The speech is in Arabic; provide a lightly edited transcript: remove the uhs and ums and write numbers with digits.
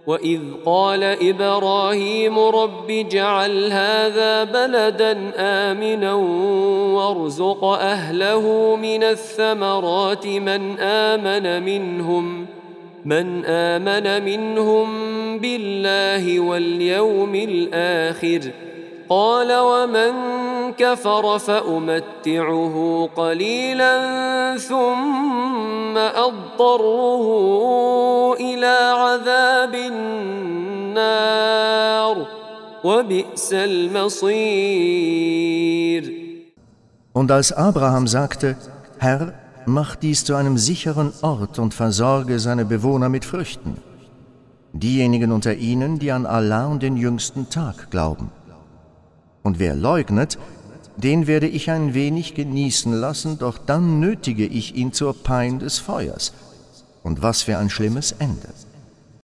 وإذ قال إبراهيم رب اجعل هذا بلدا آمنا وارزق أهله من الثمرات من آمن منهم بالله واليوم الآخر قال ومن كفر فأمتعه قليلا ثم أضطره إلى عذاب النار وبئس المصير. Und als Abraham sagte, Herr, mach dies zu einem sicheren Ort und versorge seine Bewohner mit Früchten, diejenigen unter ihnen, die an Allah und den jüngsten Tag glauben. Und wer leugnet, den werde ich ein wenig genießen lassen, doch dann nötige ich ihn zur Pein des Feuers. Und was für ein schlimmes Ende.